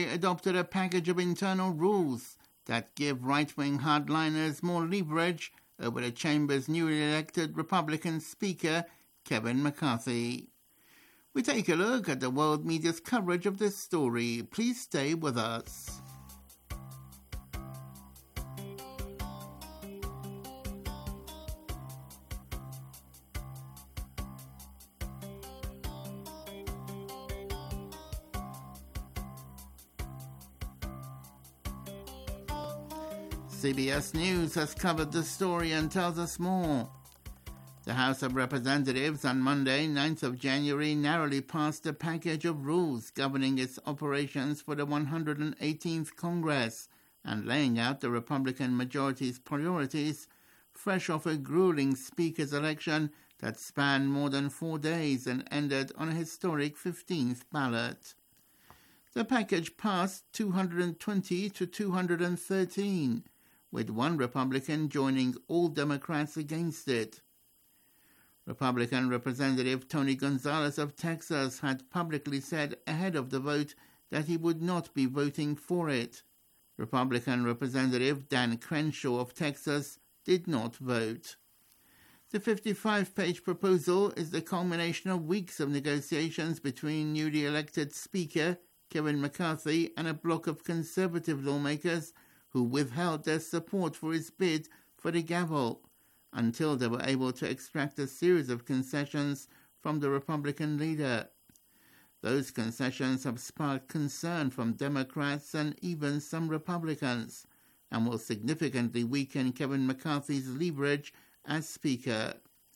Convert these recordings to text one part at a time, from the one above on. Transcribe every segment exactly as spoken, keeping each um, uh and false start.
adopted a package of internal rules that give right-wing hardliners more leverage over the chamber's newly elected Republican Speaker, Kevin McCarthy. We take a look at the world media's coverage of this story. Please stay with us. C B S News has covered the story and tells us more. The House of Representatives on Monday, ninth of January, narrowly passed a package of rules governing its operations for the one hundred eighteenth Congress and laying out the Republican majority's priorities, fresh off a grueling Speaker's election that spanned more than four days and ended on a historic fifteenth ballot. The package passed two hundred twenty to two hundred thirteen, with one Republican joining all Democrats against it. Republican Representative Tony Gonzalez of Texas had publicly said ahead of the vote that he would not be voting for it. Republican Representative Dan Crenshaw of Texas did not vote. The fifty-five page proposal is the culmination of weeks of negotiations between newly elected Speaker Kevin McCarthy and a bloc of conservative lawmakers who withheld their support for his bid for the gavel until they were able to extract a series of concessions from the Republican leader. Those concessions have sparked concern from Democrats and even some Republicans, and will significantly weaken Kevin McCarthy's leverage as Speaker.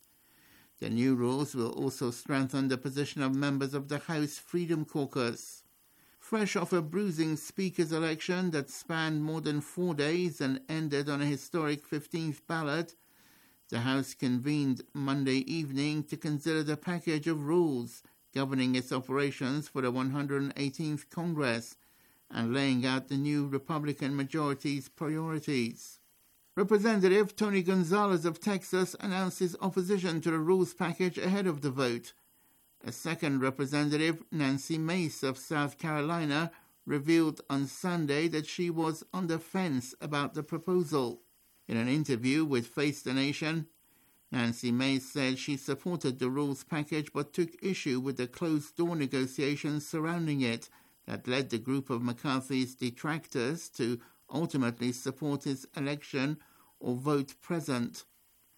The new rules will also strengthen the position of members of the House Freedom Caucus. Fresh off a bruising Speaker's election that spanned more than four days and ended on a historic fifteenth ballot, the House convened Monday evening to consider the package of rules governing its operations for the one hundred eighteenth Congress and laying out the new Republican majority's priorities. Representative Tony Gonzalez of Texas announced his opposition to the rules package ahead of the vote. A second representative, Nancy Mace of South Carolina, revealed on Sunday that she was on the fence about the proposal. In an interview with Face the Nation, Nancy Mace said she supported the rules package but took issue with the closed-door negotiations surrounding it that led the group of McCarthy's detractors to ultimately support his election or vote present.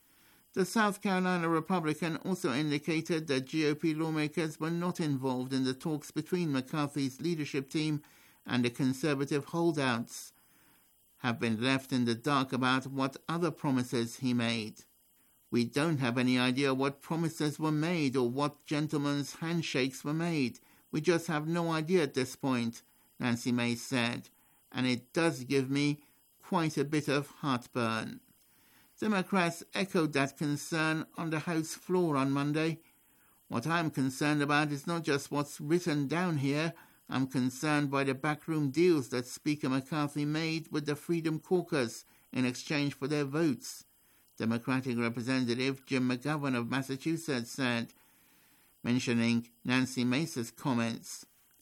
The South Carolina Republican also indicated that G O P lawmakers were not involved in the talks between McCarthy's leadership team and the conservative holdouts, have been left in the dark about what other promises he made. We don't have any idea what promises were made or what gentlemen's handshakes were made. We just have no idea at this point, Nancy Mace said, and it does give me quite a bit of heartburn. Democrats echoed that concern on the House floor on Monday. What I'm concerned about is not just what's written down here. I'm concerned by the backroom deals that Speaker McCarthy made with the Freedom Caucus in exchange for their votes, Democratic Representative Jim McGovern of Massachusetts said, mentioning Nancy Mace's comments.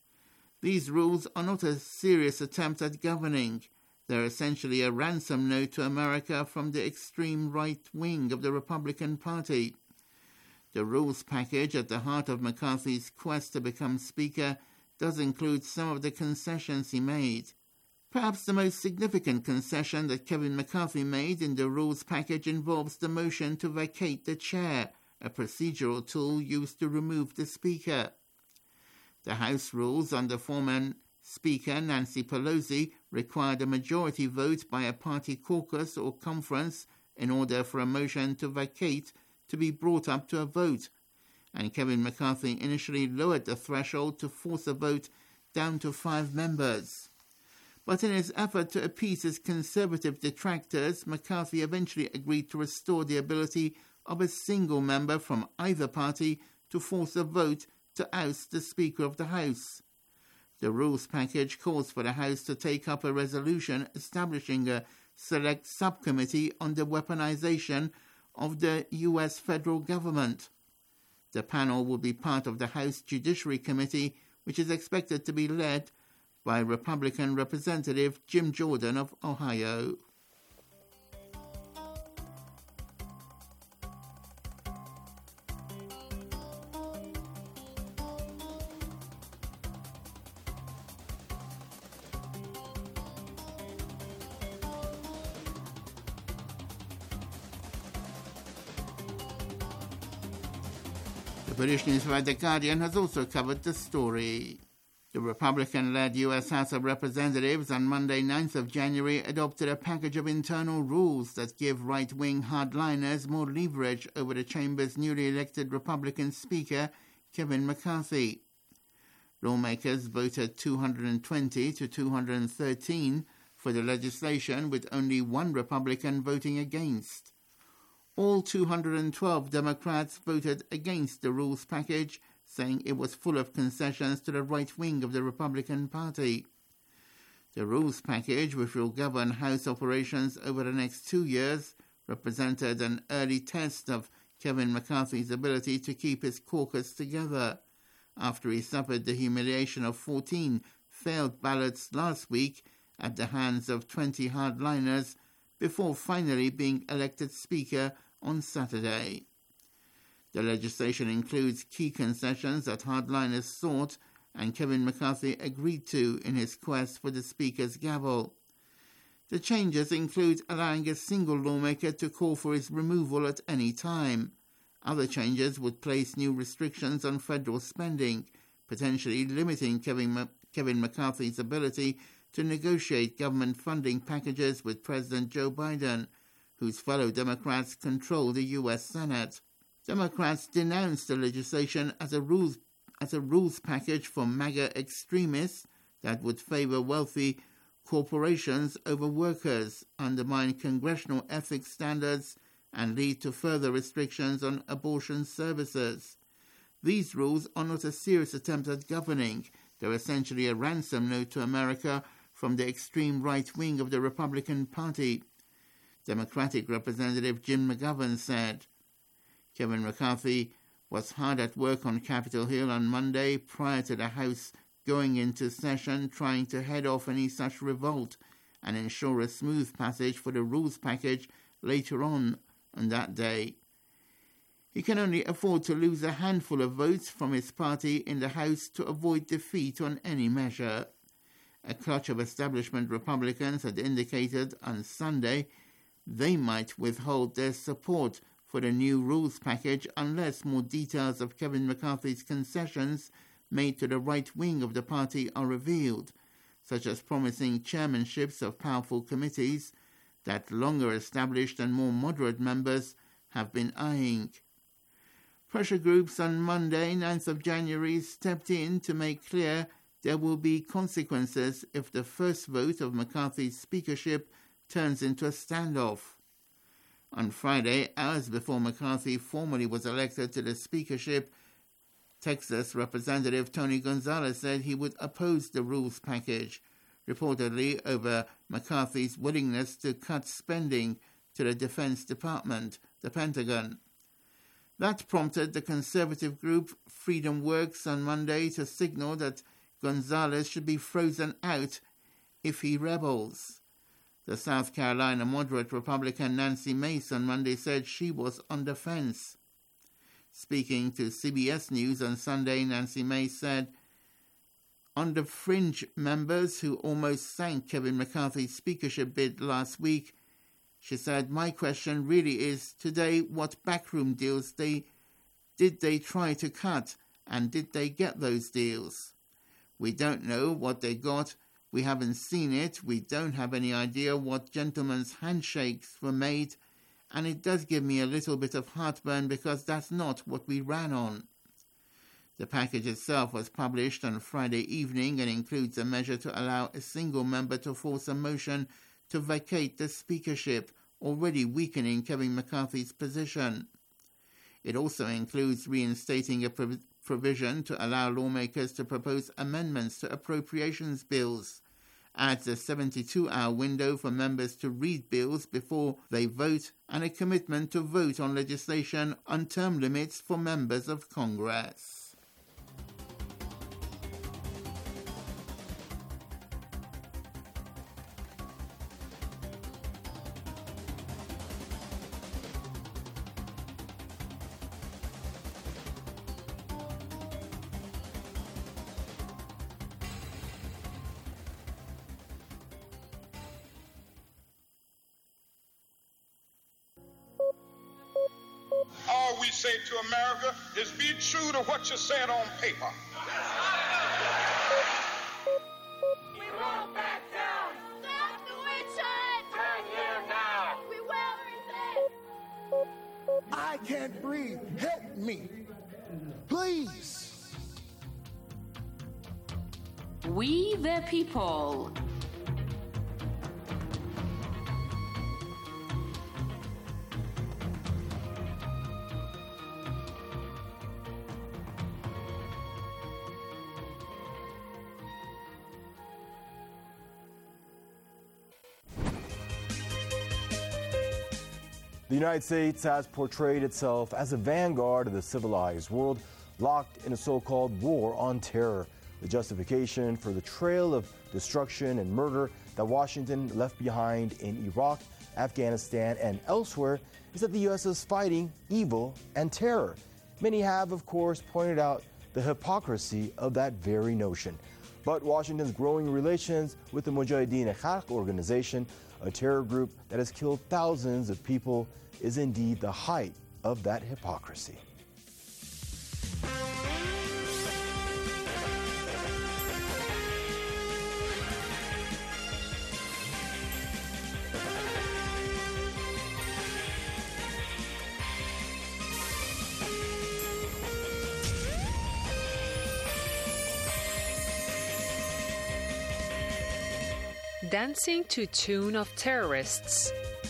These rules are not a serious attempt at governing. They're essentially a ransom note to America from the extreme right wing of the Republican Party. The rules package at the heart of McCarthy's quest to become Speaker does include some of the concessions he made. Perhaps the most significant concession that Kevin McCarthy made in the rules package involves the motion to vacate the chair, a procedural tool used to remove the Speaker. The House rules under former Speaker Nancy Pelosi required a majority vote by a party caucus or conference in order for a motion to vacate to be brought up to a vote, and Kevin McCarthy initially lowered the threshold to force a vote down to five members. But in his effort to appease his conservative detractors, McCarthy eventually agreed to restore the ability of a single member from either party to force a vote to oust the Speaker of the House. The rules package calls for the House to take up a resolution establishing a select subcommittee on the weaponization of the U S federal government. The panel will be part of the House Judiciary Committee, which is expected to be led by Republican Representative Jim Jordan of Ohio. The British newspaper The Guardian has also covered the story. The Republican-led U S House of Representatives on Monday, ninth of January, adopted a package of internal rules that give right-wing hardliners more leverage over the chamber's newly elected Republican Speaker, Kevin McCarthy. Lawmakers voted two hundred twenty to two hundred thirteen for the legislation, with only one Republican voting against. All two hundred twelve Democrats voted against the rules package, saying it was full of concessions to the right wing of the Republican Party. The rules package, which will govern House operations over the next two years, represented an early test of Kevin McCarthy's ability to keep his caucus together, after he suffered the humiliation of fourteen failed ballots last week at the hands of twenty hardliners, before finally being elected Speaker on Saturday. The legislation includes key concessions that hardliners sought and Kevin McCarthy agreed to in his quest for the Speaker's gavel. The changes include allowing a single lawmaker to call for his removal at any time. Other changes would place new restrictions on federal spending, potentially limiting Kevin, M- Kevin McCarthy's ability to negotiate government funding packages with President Joe Biden, whose fellow Democrats control the U S Senate. Democrats denounced the legislation as a rules as a rules package for MAGA extremists that would favor wealthy corporations over workers, undermine congressional ethics standards, and lead to further restrictions on abortion services. These rules are not a serious attempt at governing. They're essentially a ransom note to America from the extreme right wing of the Republican Party. Democratic Representative Jim McGovern said. Kevin McCarthy was hard at work on Capitol Hill on Monday prior to the House going into session, trying to head off any such revolt and ensure a smooth passage for the rules package later on on that day. He can only afford to lose a handful of votes from his party in the House to avoid defeat on any measure. A clutch of establishment Republicans had indicated on Sunday they might withhold their support for the new rules package unless more details of Kevin McCarthy's concessions made to the right wing of the party are revealed, such as promising chairmanships of powerful committees that longer established and more moderate members have been eyeing. Pressure groups on Monday, ninth of January, stepped in to make clear there will be consequences if the first vote of McCarthy's speakership turns into a standoff. On Friday, hours before McCarthy formally was elected to the speakership, Texas Representative Tony Gonzalez said he would oppose the rules package, reportedly over McCarthy's willingness to cut spending to the Defense Department, the Pentagon. That prompted the conservative group Freedom Works on Monday to signal that Gonzalez should be frozen out if he rebels. The South Carolina moderate Republican Nancy Mace on Monday said she was on the fence. Speaking to C B S News on Sunday, Nancy Mace said, "On the fringe members who almost sank Kevin McCarthy's speakership bid last week," she said, "my question really is today what backroom deals they did they try to cut, and did they get those deals? We don't know what they got. We haven't seen it. We don't have any idea what gentlemen's handshakes were made, and it does give me a little bit of heartburn because that's not what we ran on." The package itself was published on Friday evening and includes a measure to allow a single member to force a motion to vacate the speakership, already weakening Kevin McCarthy's position. It also includes reinstating a prov- provision to allow lawmakers to propose amendments to appropriations bills, adds a seventy-two hour window for members to read bills before they vote, and a commitment to vote on legislation on term limits for members of Congress. we say to America is be true to what you said on paper. We won't back down. Stop the witch hunt. Turn here now. We will resist. I can't breathe. Help me. Please. We the people. The United States has portrayed itself as a vanguard of the civilized world, locked in a so-called war on terror. The justification for the trail of destruction and murder that Washington left behind in Iraq, Afghanistan, and elsewhere is that the U S is fighting evil and terror. Many have, of course, pointed out the hypocrisy of that very notion. But Washington's growing relations with the Mujahideen-e-Khalq organization, a terror group that has killed thousands of people, is indeed the height of that hypocrisy. Dancing to tune of terrorists.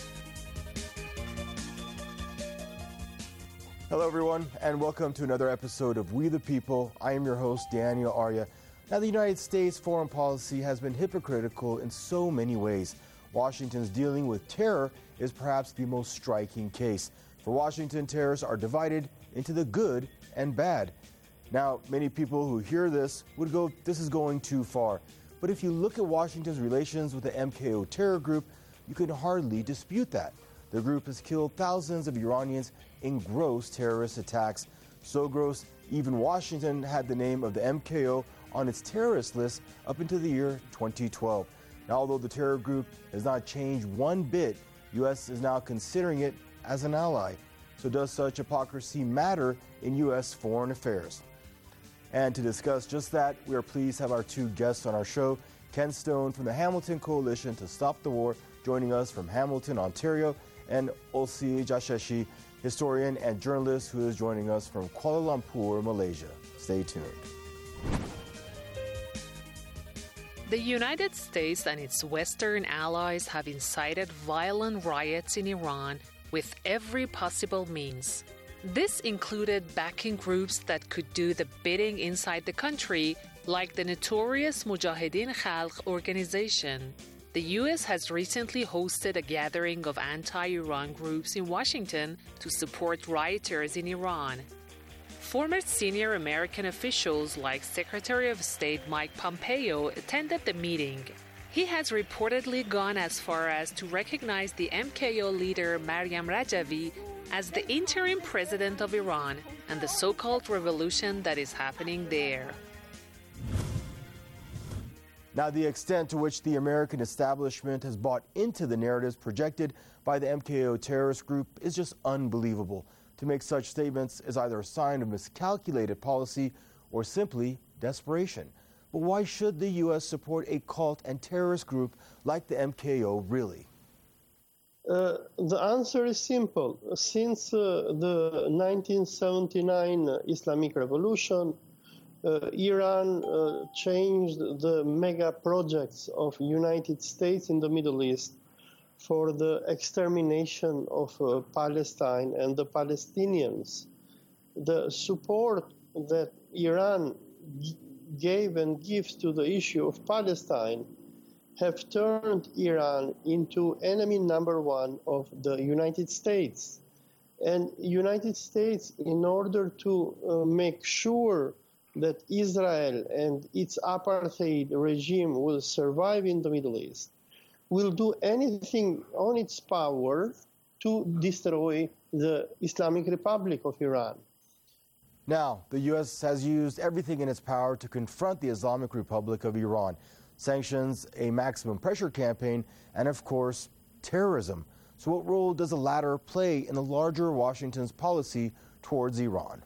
Hello, everyone, and welcome to another episode of We the People. I am your host, Daniel Arya. Now, the United States foreign policy has been hypocritical in so many ways. Washington's dealing with terror is perhaps the most striking case. For Washington, terrorists are divided into the good and bad. Now, many people who hear this would go, this is going too far. But if you look at Washington's relations with the M K O terror group, you can hardly dispute that. The group has killed thousands of Iranians in gross terrorist attacks. So gross, even Washington had the name of the M K O on its terrorist list up until the year twenty twelve. Now, although the terror group has not changed one bit, U S is now considering it as an ally. So does such hypocrisy matter in U S foreign affairs? And to discuss just that, we are pleased to have our two guests on our show. Ken Stone from the Hamilton Coalition to Stop the War, joining us from Hamilton, Ontario, and Olsi Jasheshi, historian and journalist who is joining us from Kuala Lumpur, Malaysia. Stay tuned. The United States and its Western allies have incited violent riots in Iran with every possible means. This included backing groups that could do the bidding inside the country, like the notorious Mujahideen-e-Khalq organization. The U S has recently hosted a gathering of anti-Iran groups in Washington to support rioters in Iran. Former senior American officials like Secretary of State Mike Pompeo attended the meeting. He has reportedly gone as far as to recognize the M K O leader Maryam Rajavi as the interim president of Iran and the so-called revolution that is happening there. Now, the extent to which the American establishment has bought into the narratives projected by the M K O terrorist group is just unbelievable. To make such statements is either a sign of miscalculated policy or simply desperation. But why should the U S support a cult and terrorist group like the M K O really? Uh, the answer is simple. Since uh, the nineteen seventy-nine Islamic Revolution, uh, Iran uh, changed the mega projects of United States in the Middle East for the extermination of uh, Palestine and the Palestinians. The support that Iran g- gave and gives to the issue of Palestine have turned Iran into enemy number one of the United States. And United States, in order to uh, make sure that Israel and its apartheid regime will survive in the Middle East, will do anything on its power to destroy the Islamic Republic of Iran. Now, the U S has used everything in its power to confront the Islamic Republic of Iran. Sanctions, a maximum pressure campaign, and of course, terrorism. So what role does the latter play in the larger Washington's policy towards Iran.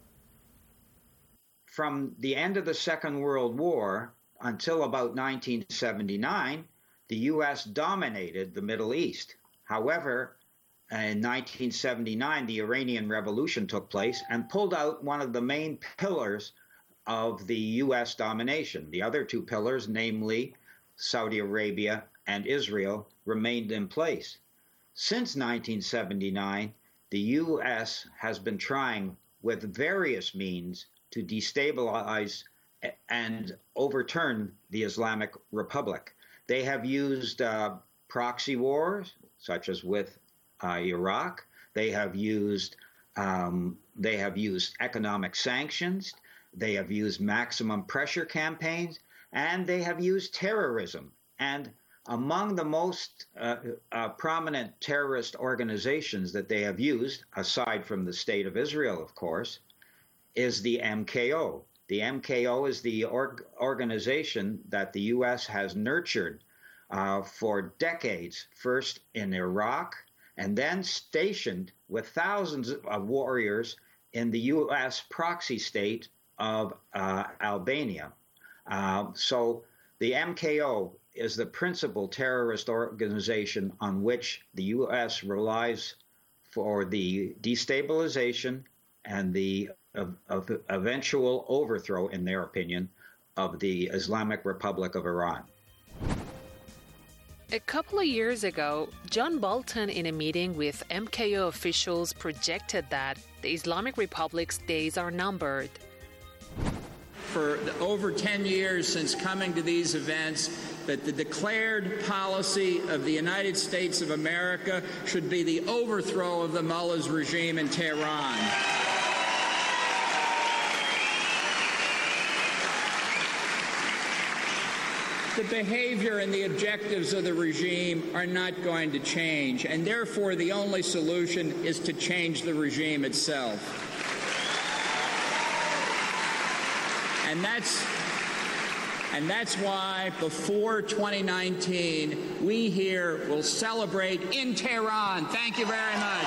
From the end of the Second World War until about nineteen seventy-nine, the U S dominated the Middle East. However, in nineteen seventy-nine, the Iranian Revolution took place and pulled out one of the main pillars of the U S domination. The other two pillars, namely Saudi Arabia and Israel, remained in place. Since nineteen seventy-nine, the U S has been trying with various means to destabilize and overturn the Islamic Republic. They have used uh, proxy wars, such as with uh, Iraq. They have used um, they have used economic sanctions. They have used maximum pressure campaigns, and they have used terrorism. And among the most uh, uh, prominent terrorist organizations that they have used, aside from the State of Israel, of course, is the M K O. The M K O is the org- organization that the U S has nurtured uh, for decades, first in Iraq, and then stationed with thousands of warriors in the U S proxy state of uh, Albania. Uh, so the M K O is the principal terrorist organization on which the U S relies for the destabilization and the of, of eventual overthrow, in their opinion, of the Islamic Republic of Iran. A couple of years ago, John Bolton, in a meeting with M K O officials, projected that the Islamic Republic's days are numbered. For over ten years since coming to these events, that the declared policy of the United States of America should be the overthrow of the mullah's regime in Tehran. The behavior and the objectives of the regime are not going to change, and therefore the only solution is to change the regime itself. And that's, and that's why before twenty nineteen, we here will celebrate in Tehran. Thank you very much.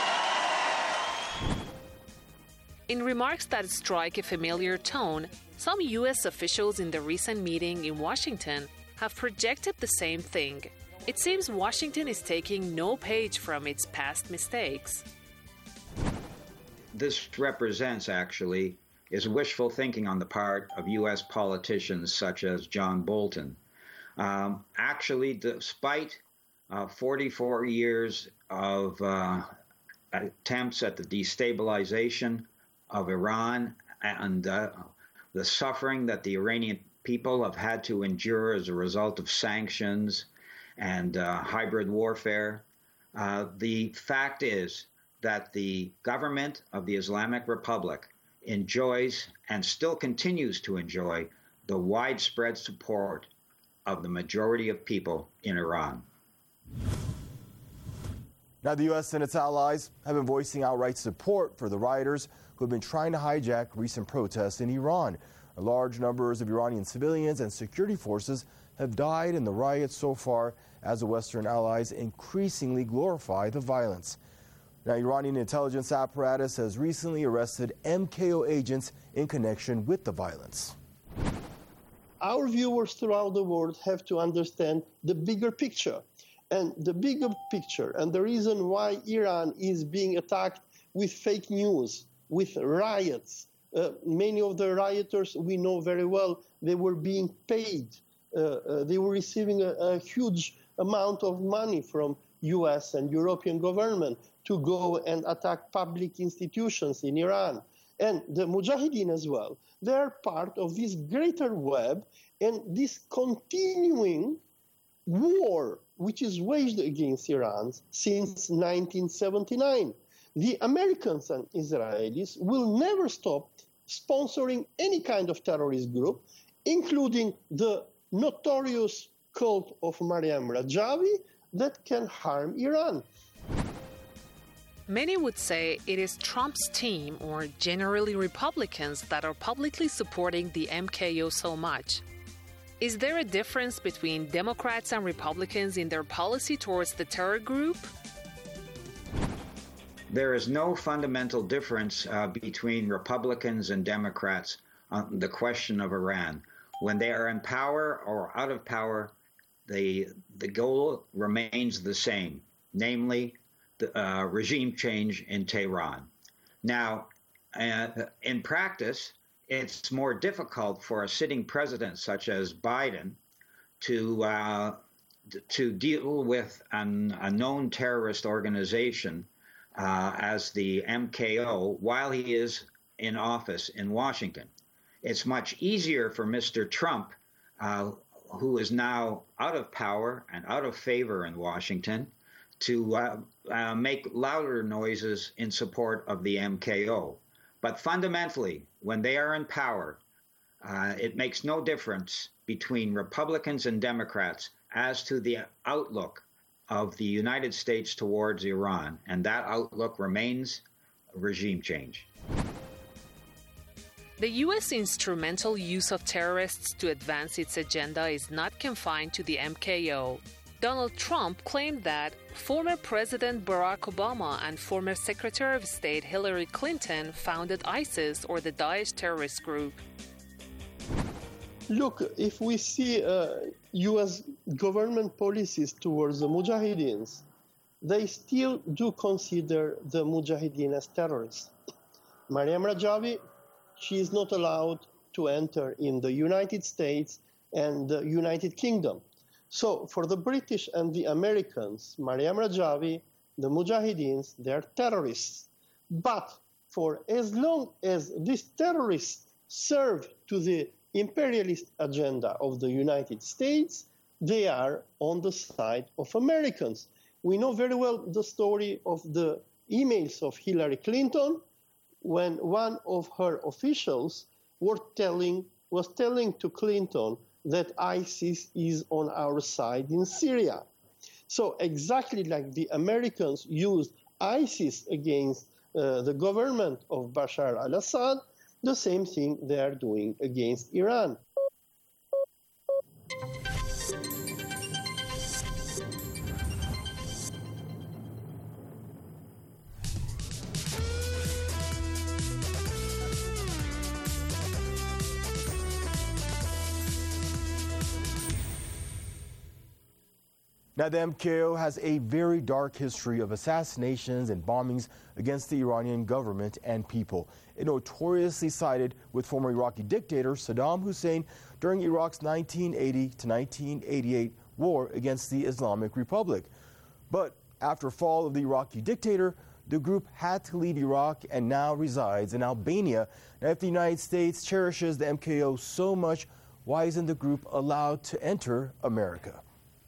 In remarks that strike a familiar tone, some U S officials in the recent meeting in Washington have projected the same thing. It seems Washington is taking no page from its past mistakes. This represents, actually, is wishful thinking on the part of U S politicians such as John Bolton. Um, actually, despite uh, forty-four years of uh, attempts at the destabilization of Iran and uh, the suffering that the Iranian people have had to endure as a result of sanctions and uh, hybrid warfare, uh, the fact is that the government of the Islamic Republic enjoys and still continues to enjoy the widespread support of the majority of people in Iran. Now, the U S and its allies have been voicing outright support for the rioters who have been trying to hijack recent protests in Iran. Large numbers of Iranian civilians and security forces have died in the riots so far as the Western allies increasingly glorify the violence. Now, Iranian intelligence apparatus has recently arrested M K O agents in connection with the violence. Our viewers throughout the world have to understand the bigger picture. And the bigger picture, and the reason why Iran is being attacked with fake news, with riots. Uh, many of the rioters we know very well, they were being paid. Uh, uh, they were receiving a, a huge amount of money from U S and European government to go and attack public institutions in Iran. And the Mujahideen as well. They are part of this greater web and this continuing war which is waged against Iran since nineteen seventy-nine. The Americans and Israelis will never stop sponsoring any kind of terrorist group, including the notorious cult of Maryam Rajavi that can harm Iran. Many would say it is Trump's team, or generally Republicans, that are publicly supporting the M K O so much. Is there a difference between Democrats and Republicans in their policy towards the terror group? there is no fundamental difference uh, between Republicans and Democrats on the question of Iran. When they are in power or out of power, the, the goal remains the same, namely the uh, regime change in Tehran. Now, uh, in practice, it's more difficult for a sitting president such as Biden to uh, to deal with an, a known terrorist organization uh, as the M K O while he is in office in Washington. It's much easier for Mister Trump, uh, who is now out of power and out of favor in Washington, to uh, uh, make louder noises in support of the M K O. But fundamentally, when they are in power, uh, it makes no difference between Republicans and Democrats as to the outlook of the United States towards Iran, and that outlook remains regime change. The U S instrumental use of terrorists to advance its agenda is not confined to the M K O. Donald Trump claimed that former President Barack Obama and former Secretary of State Hillary Clinton founded ISIS, or the Daesh terrorist group. Look, if we see uh, U S government policies towards the Mujahideens, they still do consider the Mujahideen as terrorists. Maryam Rajavi, she is not allowed to enter in the United States and the United Kingdom. So for the British and the Americans, Maryam Rajavi, the Mujahideens, they're terrorists. But for as long as these terrorists serve to the imperialist agenda of the United States, they are on the side of Americans. We know very well the story of the emails of Hillary Clinton, when one of her officials were telling, was telling to Clinton that ISIS is on our side in Syria. So exactly like the Americans used ISIS against uh, the government of Bashar al-Assad, the same thing they are doing against Iran. Now, the M K O has a very dark history of assassinations and bombings against the Iranian government and people. It notoriously sided with former Iraqi dictator Saddam Hussein during Iraq's nineteen eighty to nineteen eighty-eight war against the Islamic Republic. But after fall of the Iraqi dictator, the group had to leave Iraq and now resides in Albania. Now, if the United States cherishes the M K O so much, why isn't the group allowed to enter America?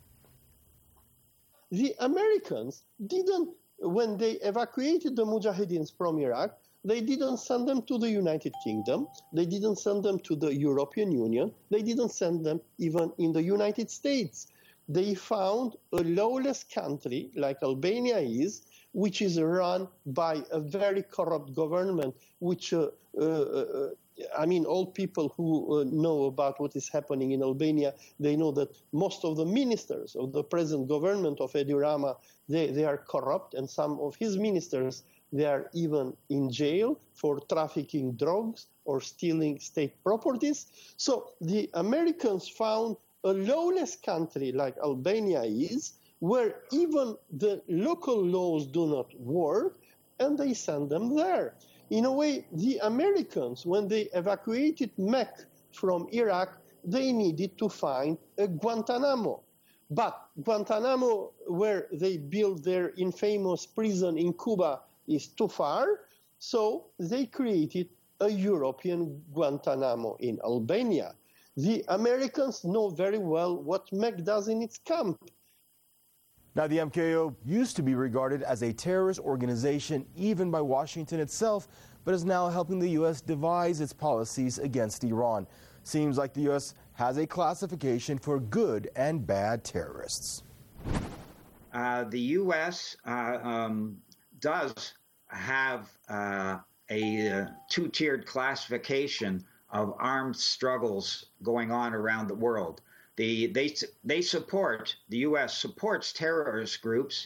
The Americans didn't, when they evacuated the Mujahideens from Iraq, they didn't send them to the United Kingdom, they didn't send them to the European Union, they didn't send them even in the United States. They found a lawless country like Albania is, which is run by a very corrupt government, which, uh, uh, uh, I mean, all people who uh, know about what is happening in Albania, they know that most of the ministers of the present government of Edi Rama, they, they are corrupt, and some of his ministers, they are even in jail for trafficking drugs or stealing state properties. So the Americans found a lawless country like Albania is, where even the local laws do not work, and they send them there. In a way, the Americans, when they evacuated Mecca from Iraq, they needed to find a Guantanamo. But Guantanamo, where they built their infamous prison in Cuba, is too far, so they created a European Guantanamo in Albania. The Americans know very well what Mecca does in its camp. Now, the M K O used to be regarded as a terrorist organization even by Washington itself, but is now helping the U S devise its policies against Iran. Seems like the U S has a classification for good and bad terrorists. Uh, the U S uh, um, does have uh, a uh, two-tiered classification of armed struggles going on around the world. The, they, they support, the U S supports terrorist groups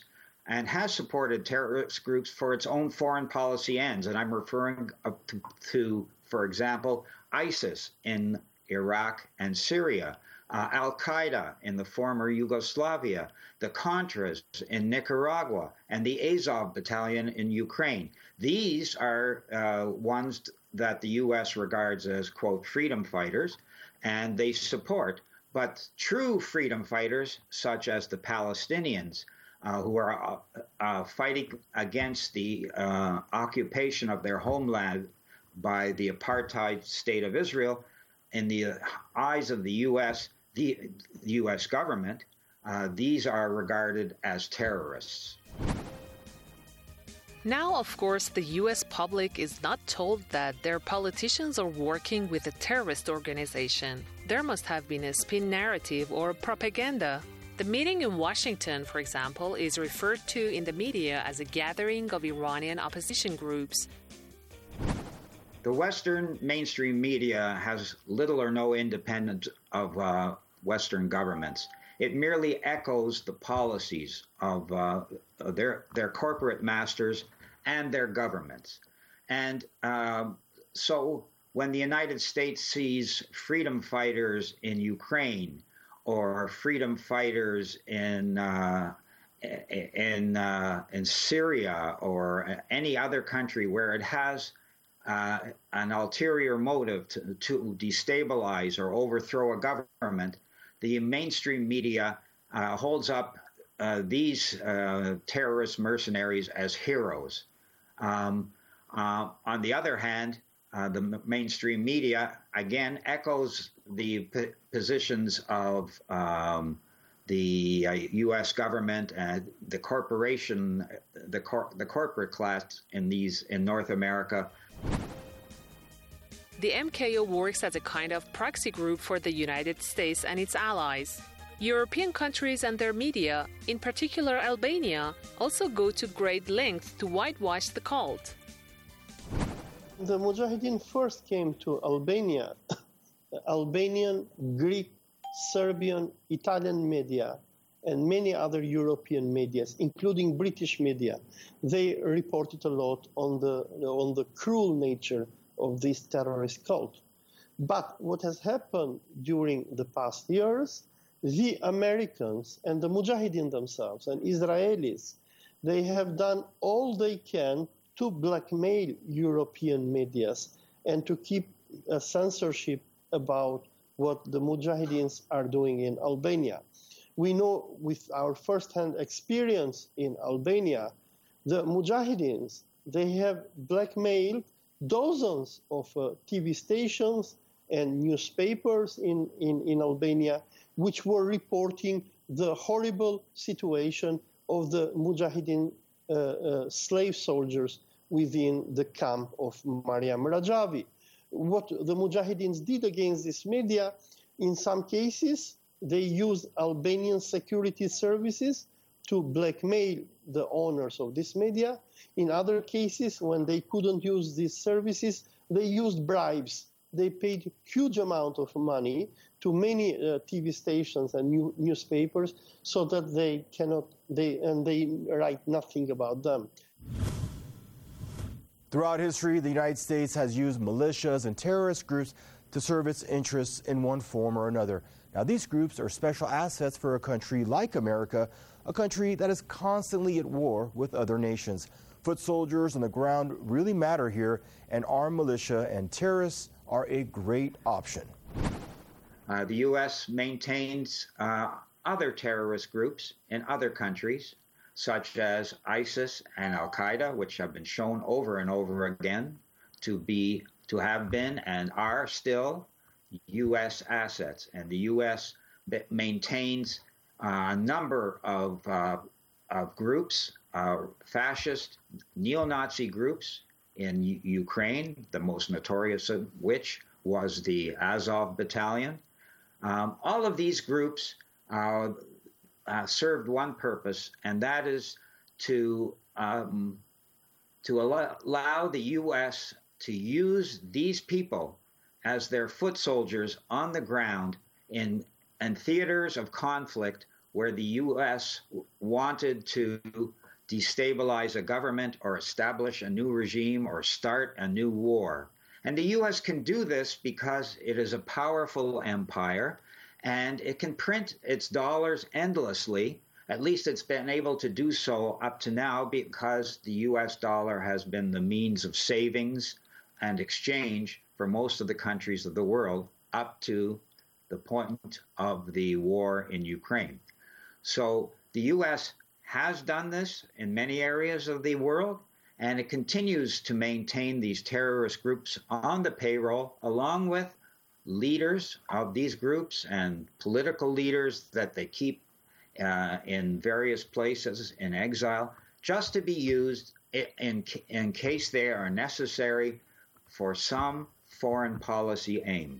and has supported terrorist groups for its own foreign policy ends. And I'm referring to, to for example, ISIS in Iraq and Syria, uh, Al-Qaeda in the former Yugoslavia, the Contras in Nicaragua, and the Azov Battalion in Ukraine. These are uh, ones that the U S regards as, quote, freedom fighters, and they support. But true freedom fighters, such as the Palestinians, uh, who are uh, uh, fighting against the uh, occupation of their homeland by the apartheid state of Israel, in the eyes of the U S, the, the U S government, uh, these are regarded as terrorists. Now, of course, the U S public is not told that their politicians are working with a terrorist organization. There must have been a spin narrative or propaganda. The meeting in Washington, for example, is referred to in the media as a gathering of Iranian opposition groups. The Western mainstream media has little or no independence of uh, Western governments. It merely echoes the policies of uh, their, their corporate masters and their governments. And uh, so when the United States sees freedom fighters in Ukraine or freedom fighters in uh, in uh, in Syria or any other country where it has uh, an ulterior motive to, to destabilize or overthrow a government, the mainstream media uh, holds up uh, these uh, terrorist mercenaries as heroes. Um, uh, on the other hand, uh, the mainstream media, again, echoes the p- positions of um, the uh, U S government and the corporation, the, cor- the corporate class in these in North America. The M K O works as a kind of proxy group for the United States and its allies. European countries and their media, in particular Albania, also go to great lengths to whitewash the cult. The Mujahideen first came to Albania. Albanian, Greek, Serbian, Italian media, and many other European medias, including British media, they reported a lot on the on the cruel nature of this terrorist cult. But what has happened during the past years, the Americans and the Mujahideen themselves and Israelis, they have done all they can to blackmail European medias and to keep a censorship about what the Mujahideens are doing in Albania. We know with our first-hand experience in Albania, the Mujahideens, they have blackmailed dozens of uh, T V stations and newspapers in, in, in Albania, which were reporting the horrible situation of the Mujahideen uh, uh, slave soldiers within the camp of Mariam Rajavi. What the Mujahideens did against this media, in some cases, they used Albanian security services to blackmail the owners of this media. In other cases, when they couldn't use these services, they used bribes. They paid huge amount of money to many uh, T V stations and new, newspapers so that they cannot, they and they write nothing about them. Throughout history, the United States has used militias and terrorist groups to serve its interests in one form or another. Now, these groups are special assets for a country like America, a country that is constantly at war with other nations. Foot soldiers on the ground really matter here, and armed militia and terrorists are a great option. Uh, the U S maintains uh, other terrorist groups in other countries, such as ISIS and Al-Qaeda, which have been shown over and over again to be, to have been and are still U S assets. And the U S maintains uh, a number of, uh, of groups, uh, fascist, neo-Nazi groups in U- Ukraine, the most notorious of which was the Azov Battalion. Um, all of these groups uh, uh, served one purpose, and that is to um, to allow, allow the U S to use these people as their foot soldiers on the ground in, in theaters of conflict where the U S wanted to destabilize a government or establish a new regime or start a new war. And the U S can do this because it is a powerful empire and it can print its dollars endlessly. At least it's been able to do so up to now because the U S dollar has been the means of savings and exchange for most of the countries of the world up to the point of the war in Ukraine. So the U S has done this in many areas of the world, and it continues to maintain these terrorist groups on the payroll, along with leaders of these groups and political leaders that they keep uh, in various places in exile, just to be used in, in case they are necessary for some foreign policy aim.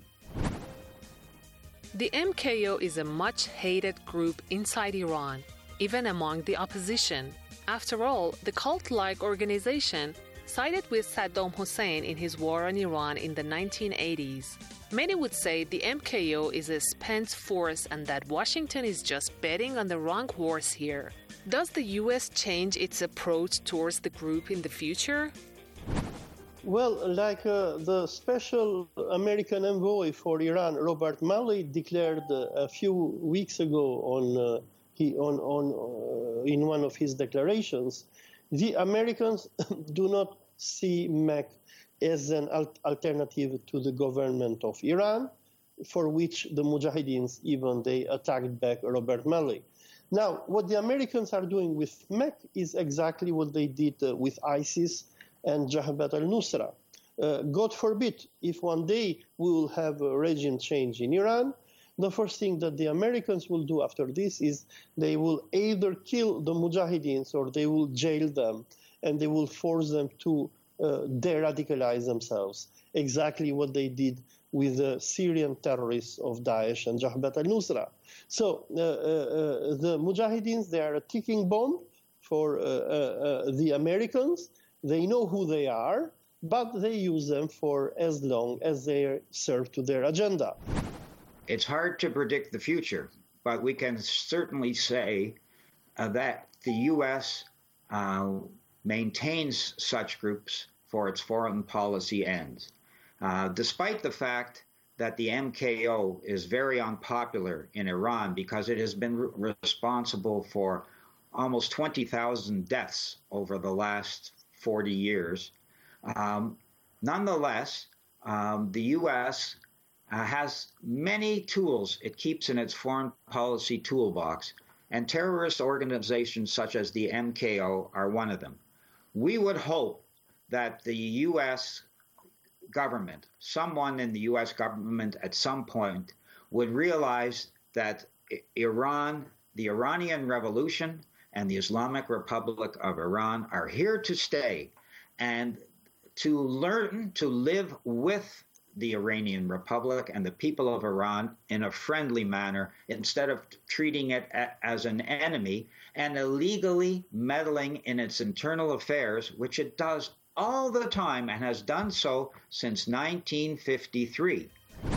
The M K O is a much-hated group inside Iran, even among the opposition. After all, the cult-like organization sided with Saddam Hussein in his war on Iran in the nineteen eighties. Many would say the M K O is a spent force and that Washington is just betting on the wrong horse here. Does the U S change its approach towards the group in the future? Well, like uh, the special American envoy for Iran, Robert Malley, declared uh, a few weeks ago on, uh, he, on, on, uh, in one of his declarations, the Americans do not see M A C as an al- alternative to the government of Iran, for which the Mujahideens even they attacked back Robert Malley. Now, what the Americans are doing with M A C is exactly what they did uh, with ISIS and Jabhat al-Nusra. Uh, God forbid, if one day we will have a regime change in Iran, the first thing that the Americans will do after this is they will either kill the Mujahideens or they will jail them and they will force them to uh, de-radicalize themselves, exactly what they did with the Syrian terrorists of Daesh and Jabhat al-Nusra. So uh, uh, uh, the Mujahideens, they are a ticking bomb for uh, uh, uh, the Americans. They know who they are, but they use them for as long as they serve to their agenda. It's hard to predict the future, but we can certainly say uh, that the U S uh, maintains such groups for its foreign policy ends. Uh, despite the fact that the M K O is very unpopular in Iran because it has been re- responsible for almost twenty thousand deaths over the last forty years. Um, nonetheless, um, the U S uh, has many tools it keeps in its foreign policy toolbox, and terrorist organizations such as the M K O are one of them. We would hope that the U S government, someone in the U S government at some point, would realize that Iran, the Iranian Revolution, and the Islamic Republic of Iran are here to stay, and to learn to live with the Iranian Republic and the people of Iran in a friendly manner instead of treating it a- as an enemy and illegally meddling in its internal affairs, which it does all the time and has done so since nineteen fifty-three.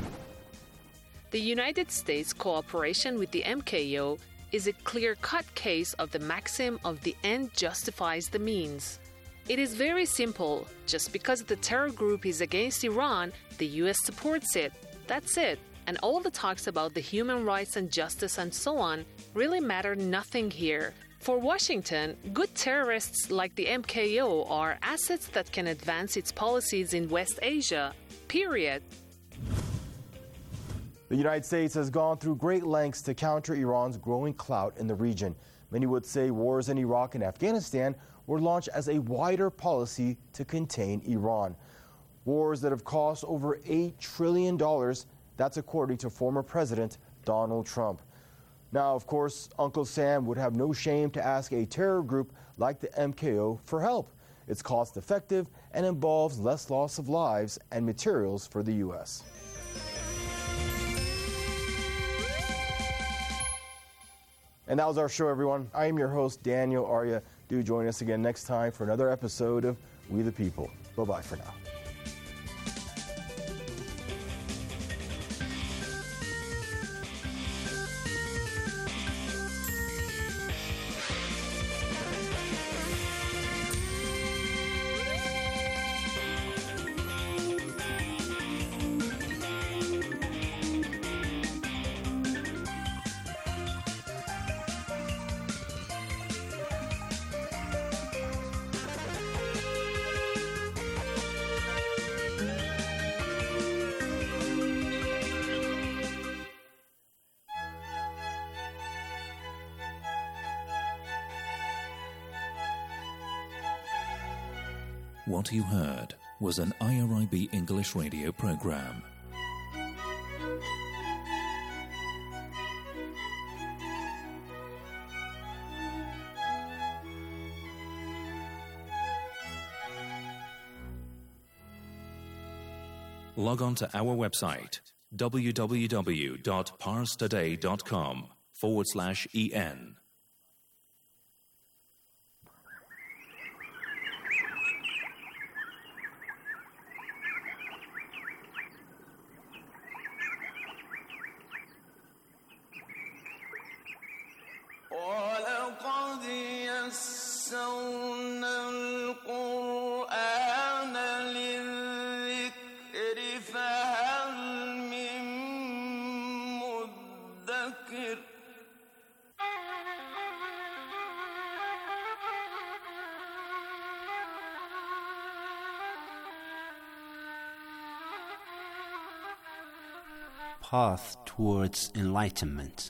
The United States' cooperation with the M K O is a clear-cut case of the maxim of the end justifies the means. It is very simple. Just because the terror group is against Iran, the U S supports it. That's it. And all the talks about the human rights and justice and so on really matter nothing here. For Washington, good terrorists like the M K O are assets that can advance its policies in West Asia. Period. The United States has gone through great lengths to counter Iran's growing clout in the region. Many would say wars in Iraq and Afghanistan were launched as a wider policy to contain Iran. Wars that have cost over eight trillion dollars, that's according to former President Donald Trump. Now, of course, Uncle Sam would have no shame to ask a terror group like the M K O for help. It's cost-effective and involves less loss of lives and materials for the U S. And that was our show, everyone. I am your host, Daniel Arya. Do join us again next time for another episode of We the People. Bye-bye for now. What you heard was an I R I B English radio program. Log on to our website, www.parstoday.com forward slash en. Path towards enlightenment.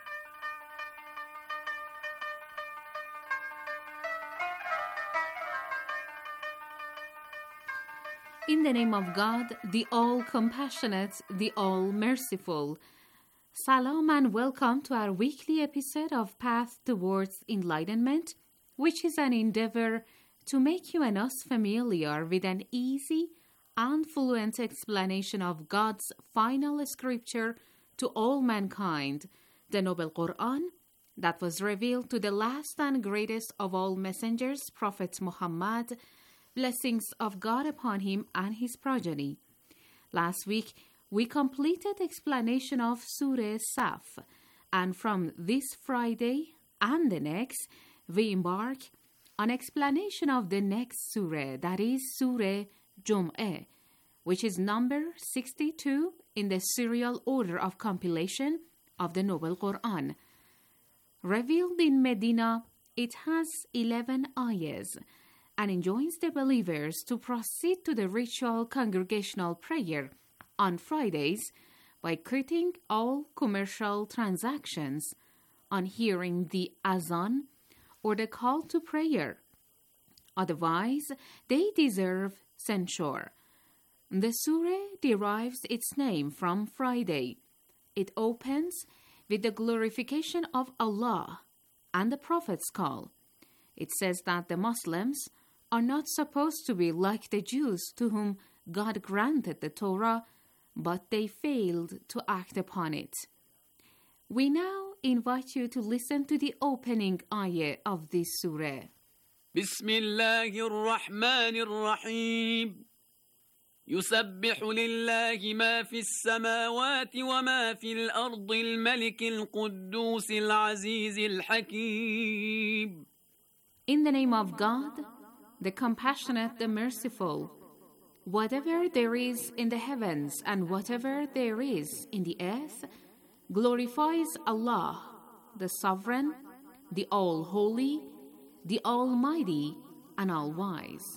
In the name of God, the all-compassionate, the all-merciful. Salam and welcome to our weekly episode of Path Towards Enlightenment, which is an endeavor to make you and us familiar with an easy and fluent explanation of God's final scripture to all mankind, the Noble Quran, that was revealed to the last and greatest of all messengers, Prophet Muhammad, blessings of God upon him and his progeny. Last week, we completed explanation of Surah Saf, and from this Friday and the next, we embark on explanation of the next surah, that is Surah Jum'ah, which is number sixty-two in the serial order of compilation of the Noble Quran. Revealed in Medina, it has eleven ayahs and enjoins the believers to proceed to the ritual congregational prayer on Fridays by quitting all commercial transactions on hearing the azan or the call to prayer. Otherwise, they deserve censure. The surah derives its name from Friday. It opens with the glorification of Allah and the Prophet's call. It says that the Muslims are not supposed to be like the Jews to whom God granted the Torah, but they failed to act upon it. We now invite you to listen to the opening ayah of this surah. Bismillahir-Rahmanir-Rahim. يسبح لله ما في السماوات وما في الأرض الملك القدوس العزيز الحكيم. In the name of God, the compassionate, the merciful. Whatever there is in the heavens and whatever there is in the earth glorifies Allah, the Sovereign, the All-Holy, the Almighty, and All-Wise.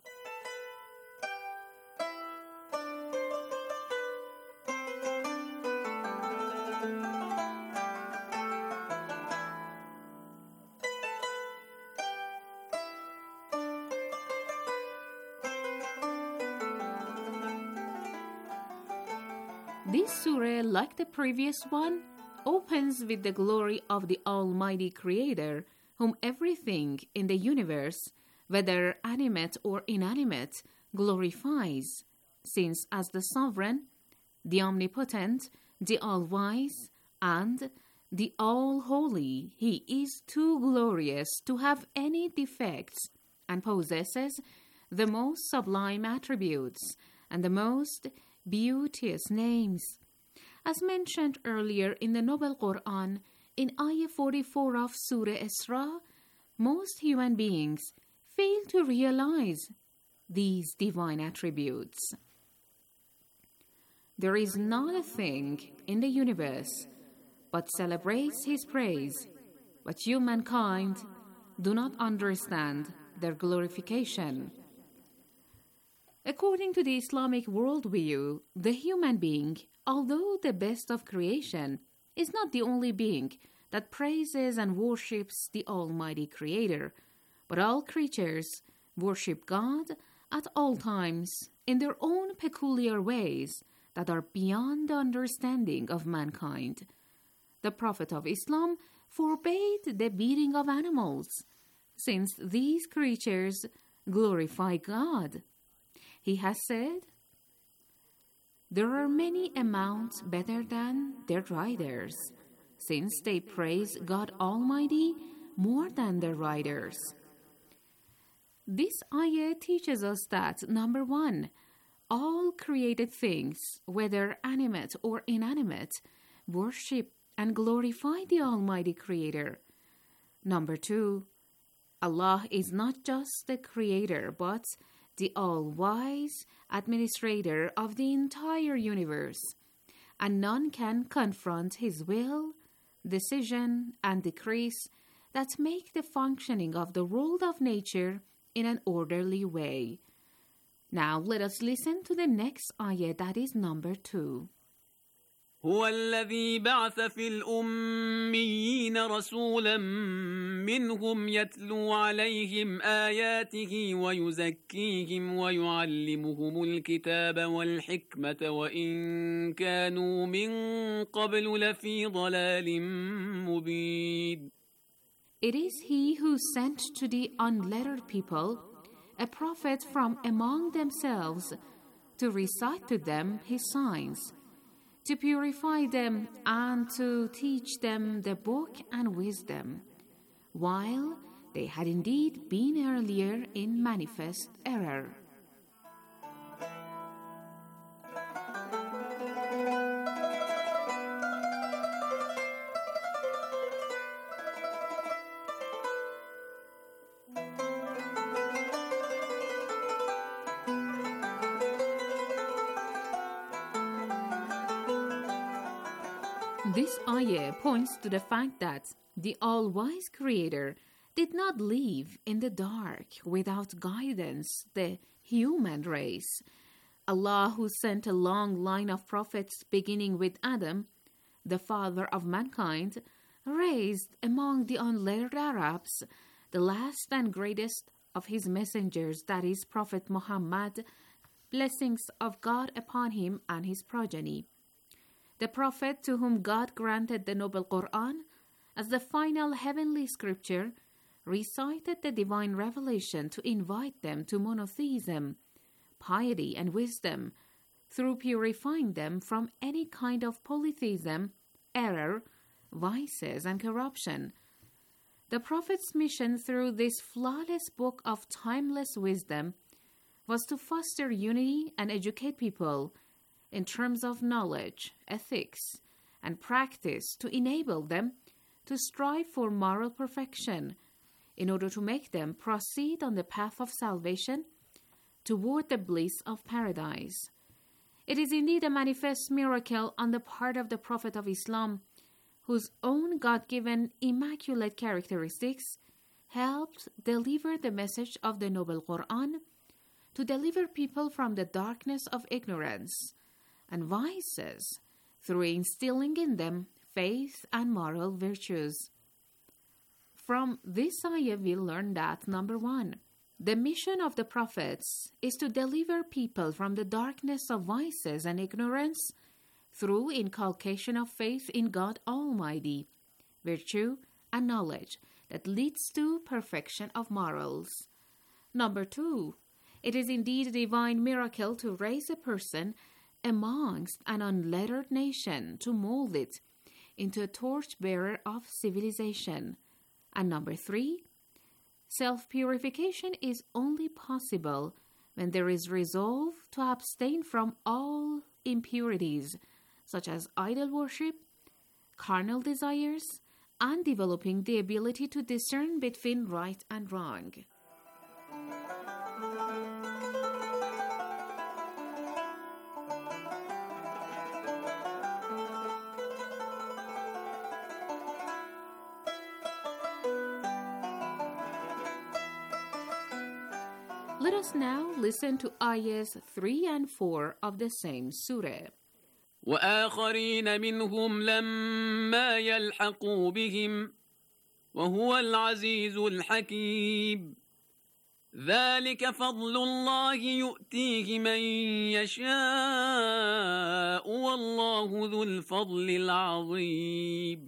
This surah, like the previous one, opens with the glory of the Almighty Creator, whom everything in the universe, whether animate or inanimate, glorifies, since as the Sovereign, the Omnipotent, the All-Wise, and the All-Holy, He is too glorious to have any defects and possesses the most sublime attributes and the most beauteous names. As mentioned earlier in the Noble Quran, in Ayah forty-four of Surah Isra, most human beings fail to realize these divine attributes. There is not a thing in the universe but celebrates His praise, but humankind do not understand their glorification. According to the Islamic worldview, the human being, although the best of creation, is not the only being that praises and worships the Almighty Creator, but all creatures worship God at all times in their own peculiar ways that are beyond the understanding of mankind. The Prophet of Islam forbade the beating of animals, since these creatures glorify God. He has said, "There are many amounts better than their riders, since they praise God Almighty more than their riders." This ayah teaches us that, number one, all created things, whether animate or inanimate, worship and glorify the Almighty Creator. Number two, Allah is not just the Creator, but the all-wise administrator of the entire universe, and none can confront His will, decision, and decrees that make the functioning of the world of nature in an orderly way. Now let us listen to the next ayah, that is number two. هو الذي بعث في الأميين رسولا منهم يتلو عليهم آياته ويزكيهم ويعلمهم الكتاب والحكمة وإن كانوا من قبل لفي ضلال مبين. It is He who sent to the unlettered people a prophet from among themselves to recite to them His signs, to purify them and to teach them the book and wisdom, while they had indeed been earlier in manifest error. This ayah points to the fact that the all-wise Creator did not live in the dark without guidance the human race. Allah, who sent a long line of prophets beginning with Adam, the father of mankind, raised among the unlettered Arabs the last and greatest of His messengers, that is Prophet Muhammad, blessings of God upon him and his progeny. The Prophet, to whom God granted the Noble Quran as the final heavenly scripture, recited the divine revelation to invite them to monotheism, piety, and wisdom, through purifying them from any kind of polytheism, error, vices, and corruption. The Prophet's mission through this flawless book of timeless wisdom was to foster unity and educate people in terms of knowledge, ethics, and practice to enable them to strive for moral perfection in order to make them proceed on the path of salvation toward the bliss of paradise. It is indeed a manifest miracle on the part of the Prophet of Islam, whose own God-given immaculate characteristics helped deliver the message of the Noble Quran to deliver people from the darkness of ignorance and vices through instilling in them faith and moral virtues. From this ayah we learn that, number one, the mission of the prophets is to deliver people from the darkness of vices and ignorance through inculcation of faith in God Almighty, virtue and knowledge that leads to perfection of morals. Number two, it is indeed a divine miracle to raise a person amongst an unlettered nation to mold it into a torchbearer of civilization. And number three, self-purification is only possible when there is resolve to abstain from all impurities, such as idol worship, carnal desires, and developing the ability to discern between right and wrong. Let us now listen to ayahs three and four of the same surah. وآخرين منهم لما يلحقوا بهم وهو العزيز الحكيم ذلك فضل الله يؤتيه من يشاء والله ذو الفضل العظيم.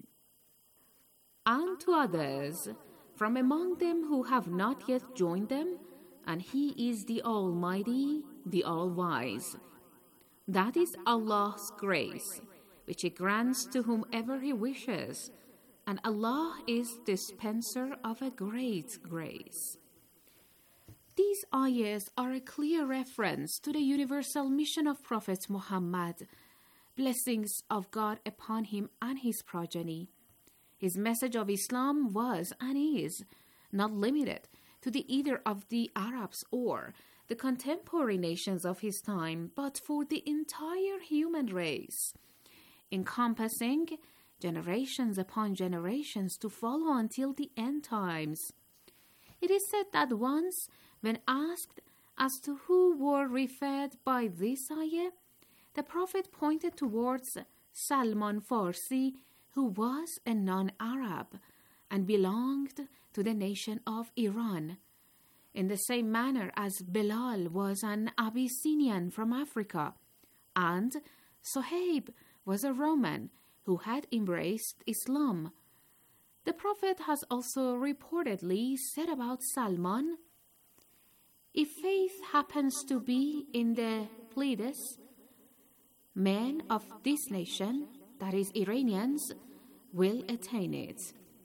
And to others from among them who have not yet joined them, and He is the Almighty, the All-Wise. That is Allah's grace, which He grants to whomever He wishes, and Allah is dispenser of a great grace. These ayahs are a clear reference to the universal mission of Prophet Muhammad, blessings of God upon him and his progeny. His message of Islam was and is not limited to the either of the Arabs or the contemporary nations of his time, but for the entire human race, encompassing generations upon generations to follow until the end times. It is said that once, when asked as to who were referred by this ayah, the Prophet pointed towards Salman Farsi, who was a non-Arab and belonged to the nation of Iran, in the same manner as Bilal was an Abyssinian from Africa, and Suhaib was a Roman who had embraced Islam. The Prophet has also reportedly said about Salman, "If faith happens to be in the Pleiades, men of this nation, that is Iranians, will attain it."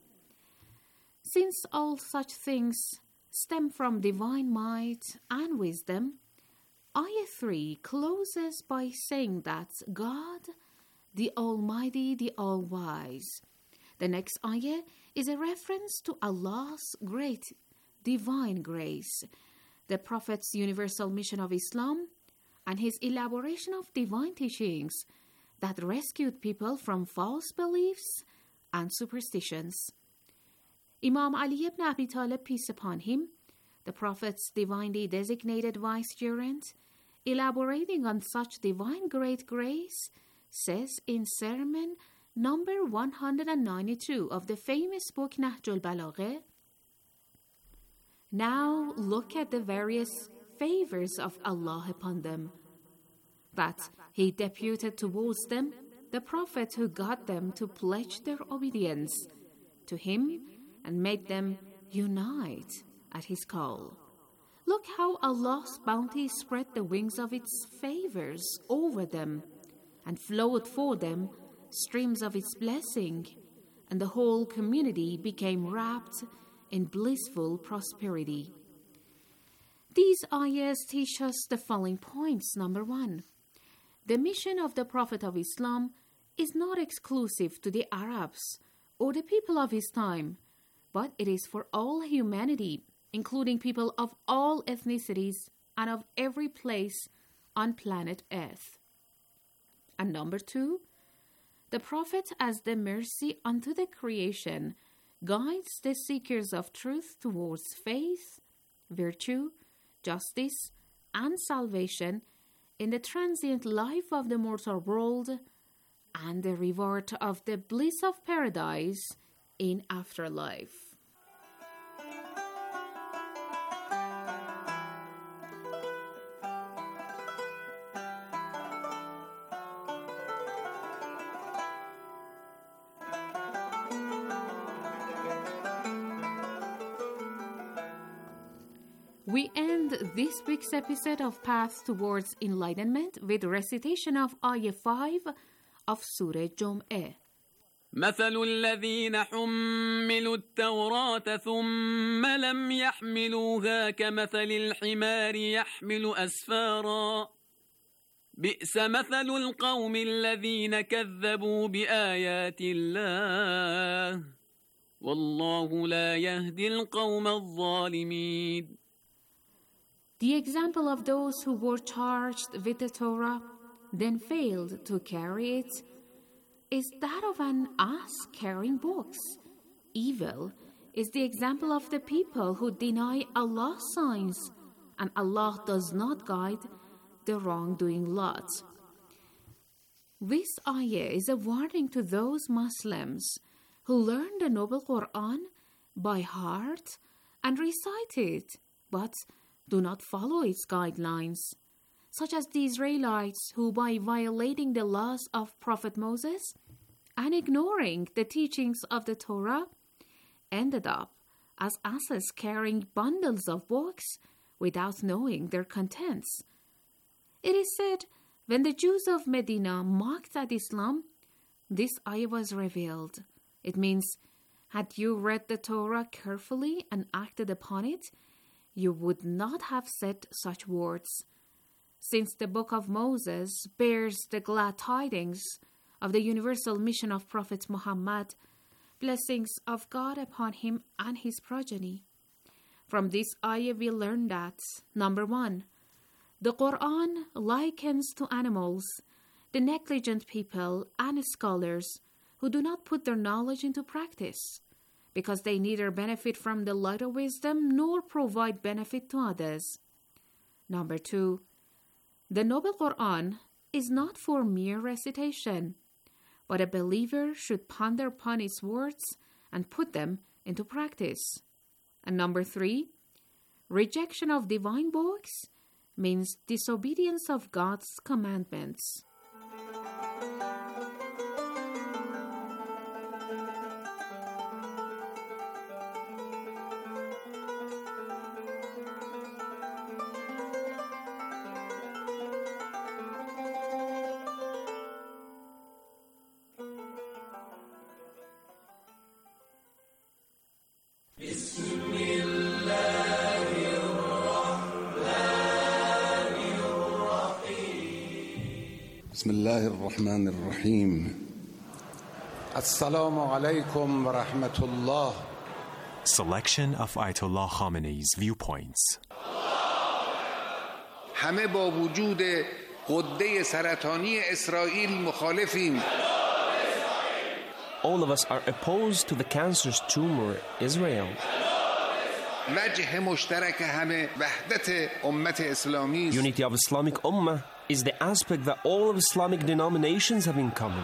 Since all such things stem from divine might and wisdom, Ayah three closes by saying that God, the Almighty, the All-Wise. The next ayah is a reference to Allah's great divine grace, the Prophet's universal mission of Islam, and his elaboration of divine teachings that rescued people from false beliefs and superstitions. Imam Ali ibn Abi Talib, peace upon him, the Prophet's divinely designated vicegerent, elaborating on such divine great grace, says in sermon number one hundred ninety-two of the famous book Nahjul Balagha, "Now look at the various favors of Allah upon them, that He deputed towards them the Prophet who got them to pledge their obedience to Him and made them unite at His call. Look how Allah's bounty spread the wings of its favors over them and flowed for them streams of its blessing, and the whole community became wrapped in blissful prosperity." These ayahs teach us the following points. Number one, the mission of the Prophet of Islam is not exclusive to the Arabs or the people of his time, but it is for all humanity, including people of all ethnicities and of every place on planet Earth. And number two, the Prophet, as the mercy unto the creation, guides the seekers of truth towards faith, virtue, justice, and salvation in the transient life of the mortal world and the reward of the bliss of paradise in afterlife. We end this week's episode of Path Towards Enlightenment with recitation of Ayah five of Surah Jum'ah. مثل الذين حملوا التوراة ثم لم يحملوها كمثل الحمار يحمل أسفارا بئس مثل القوم الذين كذبوا بآيات الله والله لا يهدي القوم الظالمين. The example of those who were charged with the Torah, then failed to carry it, is that of an ass carrying books. Evil is the example of the people who deny Allah's signs, and Allah does not guide the wrongdoing lot. This ayah is a warning to those Muslims who learn the Noble Quran by heart and recite it but do not follow its guidelines, such as the Israelites who, by violating the laws of Prophet Moses and ignoring the teachings of the Torah, ended up as asses carrying bundles of books without knowing their contents. It is said, when the Jews of Medina mocked at Islam, this ayah was revealed. It means, had you read the Torah carefully and acted upon it, you would not have said such words. Since the book of Moses bears the glad tidings of the universal mission of Prophet Muhammad, blessings of God upon him and his progeny. From this ayah we learn that, number one, the Quran likens to animals the negligent people and scholars who do not put their knowledge into practice, because they neither benefit from the light of wisdom nor provide benefit to others. Number two, the Noble Quran is not for mere recitation, but a believer should ponder upon its words and put them into practice. And number three, rejection of divine books means disobedience of God's commandments. بسم الله الرحمن الرحيم السلام عليكم ورحمة الله. Selection of Ayatollah Khamenei's viewpoints. همه با وجود غده سرطانی اسرائیل مخالفیم. All of us are opposed to the cancerous tumor Israel. وجه مشترک همه وحدت امت اسلامی است. Unity of Islamic Ummah is the aspect that all of Islamic denominations have in common.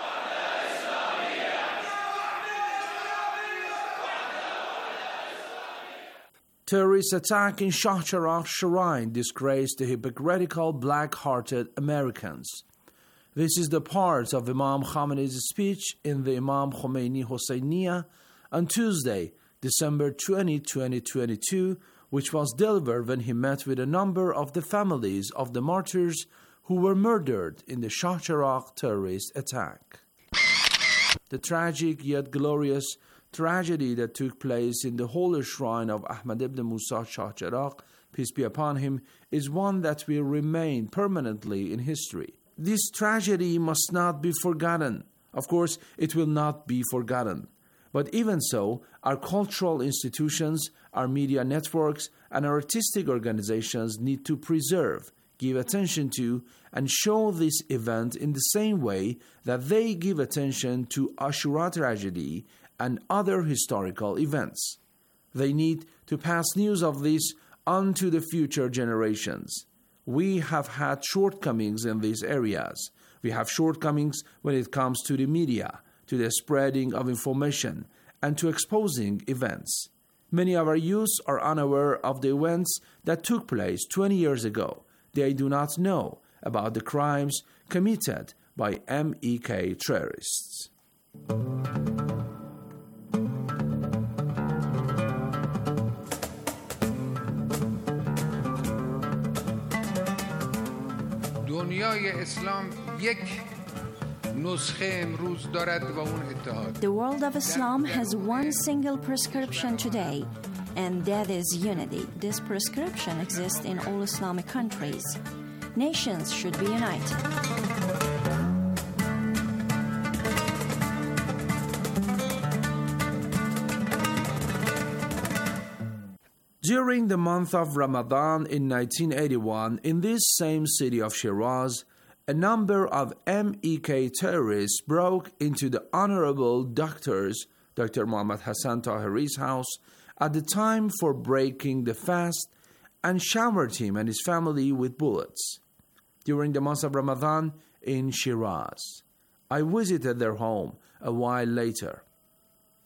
Terrorist attack in Shah Cheragh Shrine disgraced the hypocritical black-hearted Americans. This is the part of Imam Khamenei's speech in the Imam Khomeini Hosseiniya on Tuesday, December twentieth, twenty twenty-two, which was delivered when he met with a number of the families of the martyrs who were murdered in the Shah Cheragh terrorist attack. The tragic yet glorious tragedy that took place in the holy shrine of Ahmad ibn Musa Shah Cheragh, peace be upon him, is one that will remain permanently in history. This tragedy must not be forgotten. Of course, it will not be forgotten. But even so, our cultural institutions, our media networks, and our artistic organizations need to preserve, give attention to, and show this event in the same way that they give attention to Ashura tragedy and other historical events. They need to pass news of this on to the future generations. We have had shortcomings in these areas. We have shortcomings when it comes to the media, to the spreading of information, and to exposing events. Many of our youths are unaware of the events that took place twenty years ago. They do not know about the crimes committed by M E K terrorists. دنیای اسلام یک The world of Islam has one single prescription today, and that is unity. This prescription exists in all Islamic countries. Nations should be united. During the month of Ramadan in nineteen eighty-one, in this same city of Shiraz, a number of M E K terrorists broke into the Honorable Doctor's, Doctor Muhammad Hassan Tahiri's house at the time for breaking the fast and showered him and his family with bullets. During the month of Ramadan in Shiraz, I visited their home a while later.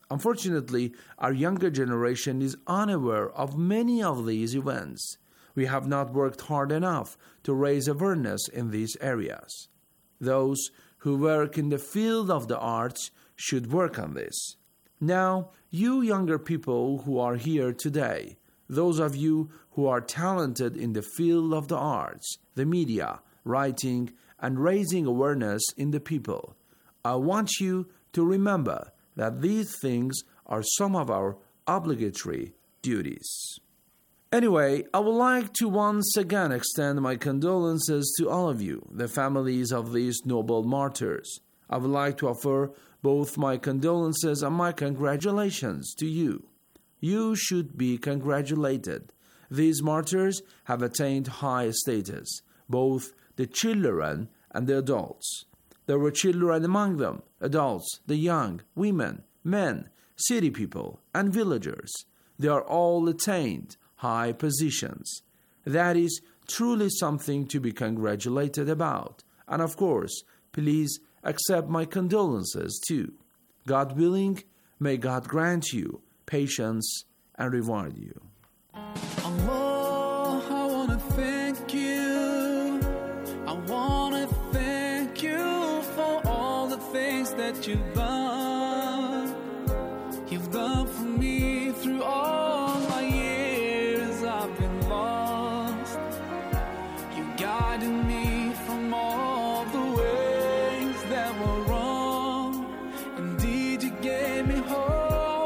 Unfortunately, our younger generation is unaware of many of these events. We have not worked hard enough to raise awareness in these areas. Those who work in the field of the arts should work on this. Now, you younger people who are here today, those of you who are talented in the field of the arts, the media, writing, and raising awareness in the people, I want you to remember that these things are some of our obligatory duties. Anyway, I would like to once again extend my condolences to all of you, the families of these noble martyrs. I would like to offer both my condolences and my congratulations to you. You should be congratulated. These martyrs have attained high status, both the children and the adults. There were children among them, adults, the young, women, men, city people, and villagers. They are all attained high positions. That is truly something to be congratulated about. And of course, please accept my condolences too. God willing, may God grant you patience and reward you. Allah, I want to thank you. I want to thank you for all the things that you've done. You've done for me through all my years I've been lost. You guided me from all the ways that were wrong. Indeed, you gave me hope.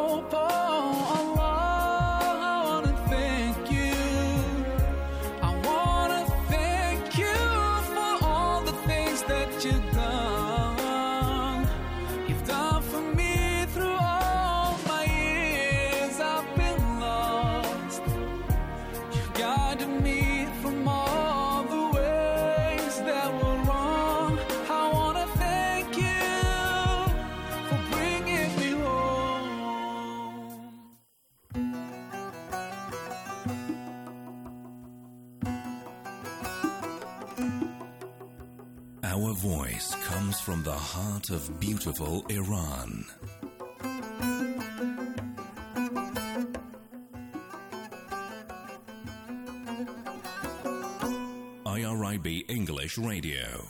Our voice comes from the heart of beautiful Iran. I R I B English Radio.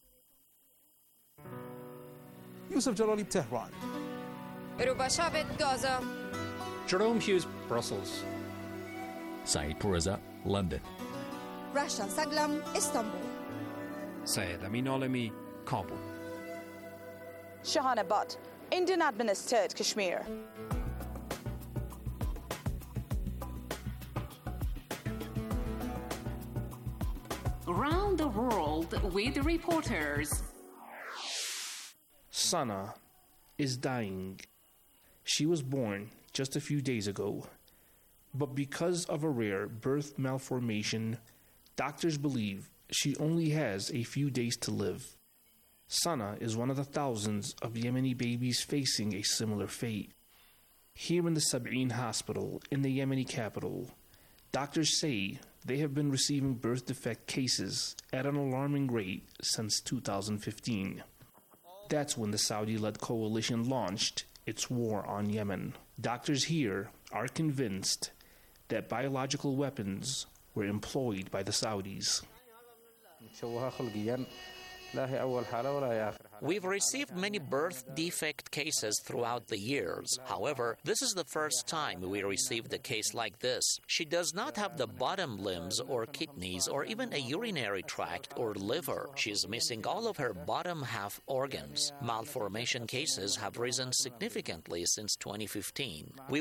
Yusuf Jalali, Tehran. Rubashavet, Gaza. Jerome Hughes, Brussels. Saeed Puriza, London. Rasha Saglam, Istanbul. Syed Amin Alami, Kabul. Shahana Butt, Indian administered Kashmir. Around the world with reporters. Sana is dying. She was born just a few days ago, but because of a rare birth malformation, doctors believe she only has a few days to live. Sana is one of the thousands of Yemeni babies facing a similar fate. Here in the Sab'in hospital in the Yemeni capital, doctors say they have been receiving birth defect cases at an alarming rate since two thousand fifteen. That's when the Saudi-led coalition launched its war on Yemen. Doctors here are convinced that biological weapons were employed by the Saudis. We've received many birth defect cases throughout the years. However, this is the first time we received a case like this. She does not have the bottom limbs or kidneys or even a urinary tract or liver. She's missing all of her bottom half organs. Malformation cases have risen significantly since twenty fifteen. We